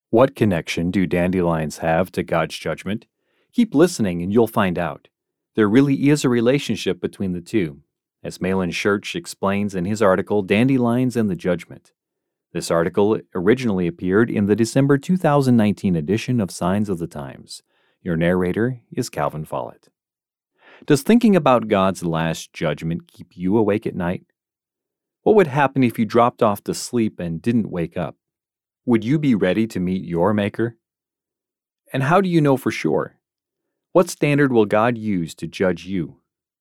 What connection do dandelions have to God's judgment? Keep listening and you'll find out. There really is a relationship between the two, as Malin Church explains in his article, Dandelions and the Judgment. This article originally appeared in the December 2019 edition of Signs of the Times. Your narrator is Calvin Follett. Does thinking about God's last judgment keep you awake at night? What would happen if you dropped off to sleep and didn't wake up? Would you be ready to meet your Maker? And how do you know for sure? What standard will God use to judge you?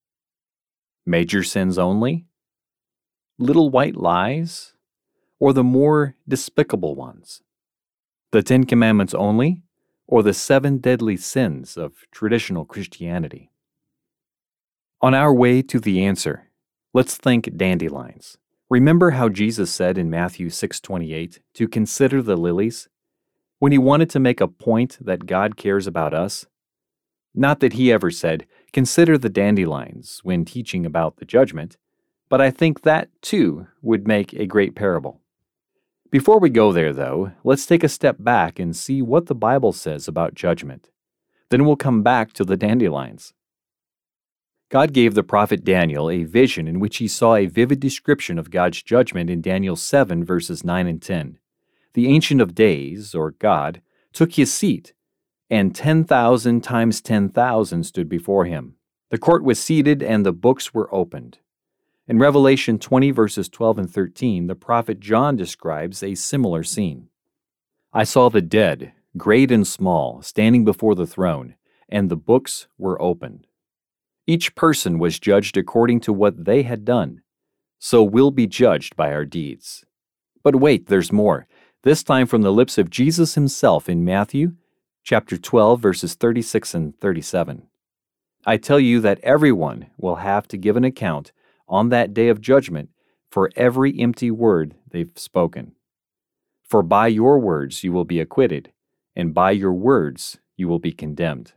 Major sins only? Little white lies? Or the more despicable ones? The 10 Commandments only? Or the 7 deadly sins of traditional Christianity? On our way to the answer, let's think dandelions. Remember how Jesus said in Matthew 6:28 to consider the lilies, when he wanted to make a point that God cares about us? Not that he ever said, consider the dandelions when teaching about the judgment, but I think that, too, would make a great parable. Before we go there, though, let's take a step back and see what the Bible says about judgment. Then we'll come back to the dandelions. God gave the prophet Daniel a vision in which he saw a vivid description of God's judgment in Daniel 7, verses 9 and 10. The Ancient of Days, or God, took his seat, and 10,000 times 10,000 stood before him. The court was seated, and the books were opened. In Revelation 20, verses 12 and 13, the prophet John describes a similar scene. I saw the dead, great and small, standing before the throne, and the books were opened. Each person was judged according to what they had done, so we'll be judged by our deeds. But wait, there's more, this time from the lips of Jesus himself in Matthew chapter 12, verses 36 and 37. I tell you that everyone will have to give an account on that day of judgment for every empty word they've spoken. For by your words you will be acquitted, and by your words you will be condemned.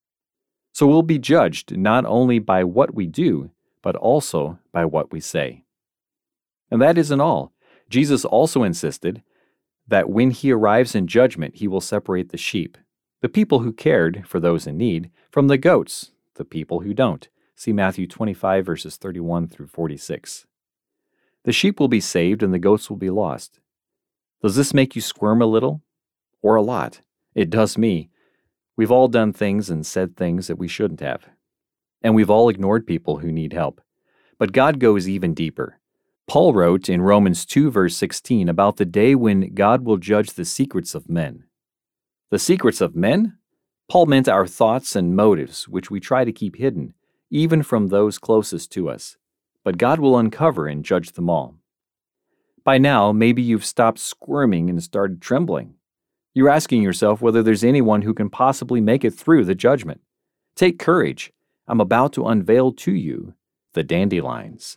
So we'll be judged not only by what we do, but also by what we say. And that isn't all. Jesus also insisted that when he arrives in judgment, he will separate the sheep, the people who cared for those in need, from the goats, the people who don't. See Matthew 25, verses 31 through 46. The sheep will be saved and the goats will be lost. Does this make you squirm a little? Or a lot? It does me. We've all done things and said things that we shouldn't have. And we've all ignored people who need help. But God goes even deeper. Paul wrote in Romans 2, verse 16 about the day when God will judge the secrets of men. The secrets of men? Paul meant our thoughts and motives, which we try to keep hidden, even from those closest to us. But God will uncover and judge them all. By now, maybe you've stopped squirming and started trembling. You're asking yourself whether there's anyone who can possibly make it through the judgment. Take courage. I'm about to unveil to you the dandelions.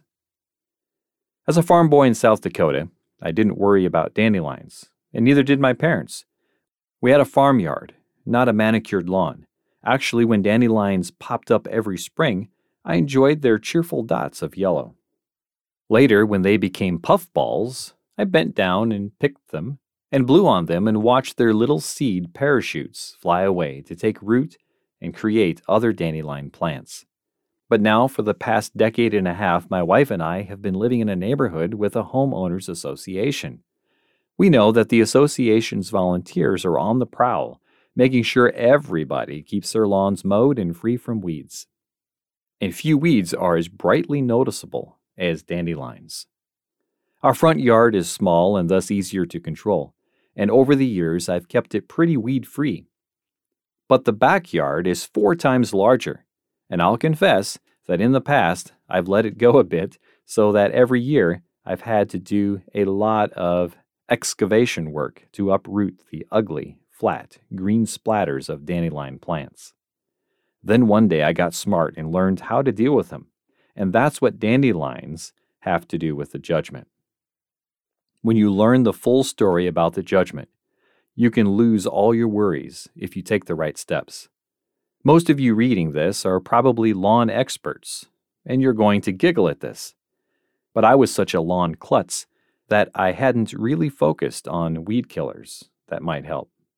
As a farm boy in South Dakota, I didn't worry about dandelions, and neither did my parents. We had a farmyard, not a manicured lawn. Actually, when dandelions popped up every spring, I enjoyed their cheerful dots of yellow. Later, when they became puffballs, I bent down and picked them, and blew on them and watched their little seed parachutes fly away to take root and create other dandelion plants. But now, for the past decade and a half, my wife and I have been living in a neighborhood with a homeowners association. We know that the association's volunteers are on the prowl, making sure everybody keeps their lawns mowed and free from weeds. And few weeds are as brightly noticeable as dandelions. Our front yard is small and thus easier to control, and over the years I've kept it pretty weed-free. But the backyard is 4 times larger, and I'll confess that in the past I've let it go a bit so that every year I've had to do a lot of excavation work to uproot the ugly, flat, green splatters of dandelion plants. Then one day I got smart and learned how to deal with them, and that's what dandelions have to do with the judgment. When you learn the full story about the judgment, you can lose all your worries if you take the right steps. Most of you reading this are probably lawn experts, and you're going to giggle at this. But I was such a lawn klutz that I hadn't really focused on weed killers that might help.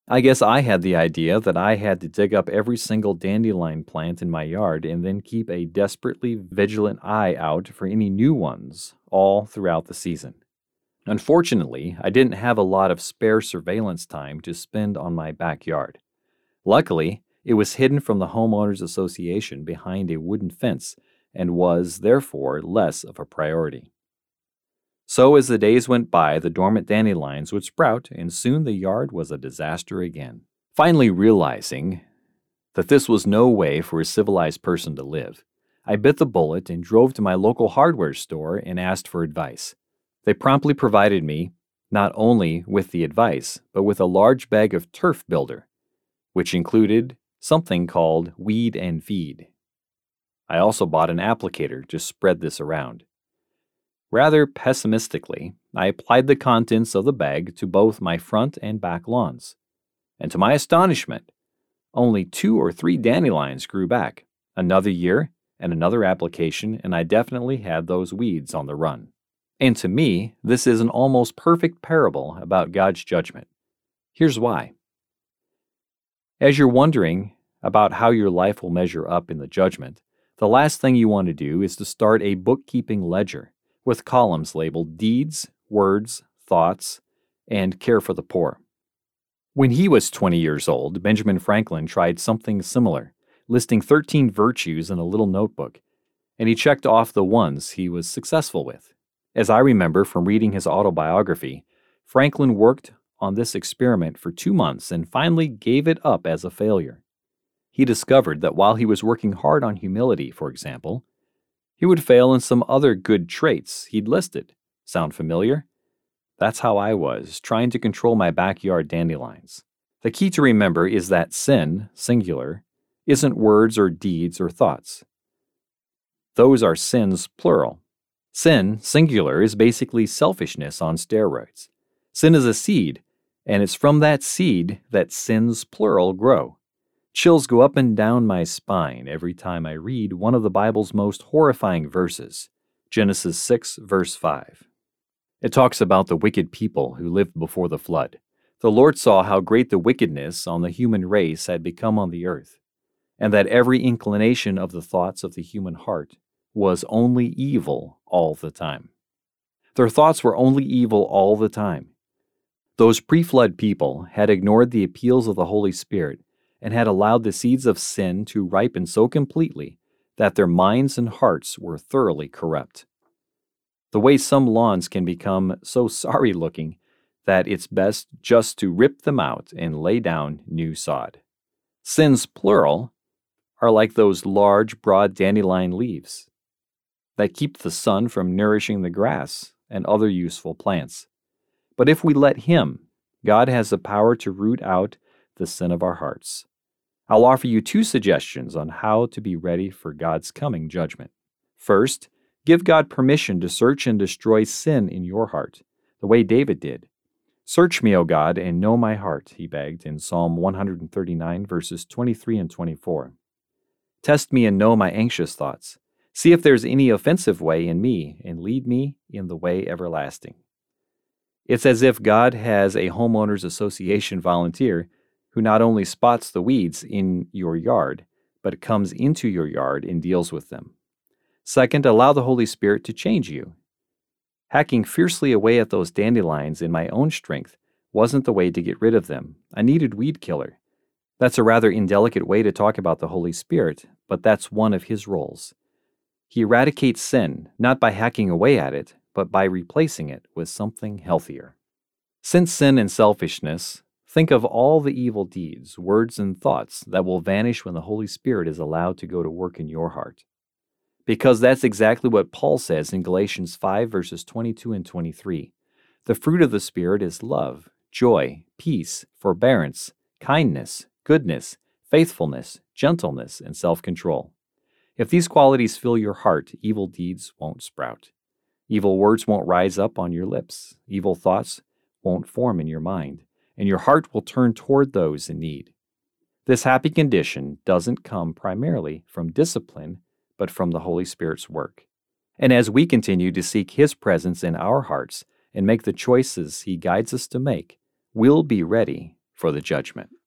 I guess I had the idea that I had to dig up every single dandelion plant in my yard and then keep a desperately vigilant eye out for any new ones all throughout the season. Unfortunately, I didn't have a lot of spare surveillance time to spend on my backyard. Luckily, it was hidden from the homeowners association behind a wooden fence and was, therefore, less of a priority. So as the days went by, the dormant dandelions would sprout, and soon the yard was a disaster again. Finally realizing that this was no way for a civilized person to live, I bit the bullet and drove to my local hardware store and asked for advice. They promptly provided me not only with the advice, but with a large bag of turf builder, which included something called Weed and Feed. I also bought an applicator to spread this around. Rather pessimistically, I applied the contents of the bag to both my front and back lawns. And to my astonishment, only 2 or 3 dandelions grew back. Another year and another application, and I definitely had those weeds on the run. And to me, this is an almost perfect parable about God's judgment. Here's why. As you're wondering about how your life will measure up in the judgment, the last thing you want to do is to start a bookkeeping ledger with columns labeled deeds, words, thoughts, and care for the poor. When he was 20 years old, Benjamin Franklin tried something similar, listing 13 virtues in a little notebook, and he checked off the ones he was successful with. As I remember from reading his autobiography, Franklin worked on this experiment for 2 months and finally gave it up as a failure. He discovered that while he was working hard on humility, for example, he would fail in some other good traits he'd listed. Sound familiar? That's how I was, trying to control my backyard dandelions. The key to remember is that sin, singular, isn't words or deeds or thoughts. Those are sins, plural. Sin, singular, is basically selfishness on steroids. Sin is a seed, and it's from that seed that sins, plural, grow. Chills go up and down my spine every time I read one of the Bible's most horrifying verses, Genesis 6, verse 5. It talks about the wicked people who lived before the flood. The Lord saw how great the wickedness on the human race had become on the earth, and that every inclination of the thoughts of the human heart was only evil all the time. Their thoughts were only evil all the time. Those pre-flood people had ignored the appeals of the Holy Spirit and had allowed the seeds of sin to ripen so completely that their minds and hearts were thoroughly corrupt. The way some lawns can become so sorry-looking that it's best just to rip them out and lay down new sod. Sins, plural, are like those large, broad dandelion leaves that keep the sun from nourishing the grass and other useful plants. But if we let Him, God has the power to root out the sin of our hearts. I'll offer you 2 suggestions on how to be ready for God's coming judgment. First, give God permission to search and destroy sin in your heart, the way David did. Search me, O God, and know my heart, he begged in Psalm 139, verses 23 and 24. Test me and know my anxious thoughts. See if there's any offensive way in me, and lead me in the way everlasting. It's as if God has a homeowners association volunteer who not only spots the weeds in your yard, but comes into your yard and deals with them. Second, allow the Holy Spirit to change you. Hacking fiercely away at those dandelions in my own strength wasn't the way to get rid of them. I needed weed killer. That's a rather indelicate way to talk about the Holy Spirit, but that's one of His roles. He eradicates sin, not by hacking away at it, but by replacing it with something healthier. Since sin and selfishness, think of all the evil deeds, words, and thoughts that will vanish when the Holy Spirit is allowed to go to work in your heart. Because that's exactly what Paul says in Galatians 5, verses 22 and 23. The fruit of the Spirit is love, joy, peace, forbearance, kindness, goodness, faithfulness, gentleness, and self-control. If these qualities fill your heart, evil deeds won't sprout. Evil words won't rise up on your lips. Evil thoughts won't form in your mind, and your heart will turn toward those in need. This happy condition doesn't come primarily from discipline, but from the Holy Spirit's work. And as we continue to seek His presence in our hearts and make the choices He guides us to make, we'll be ready for the judgment.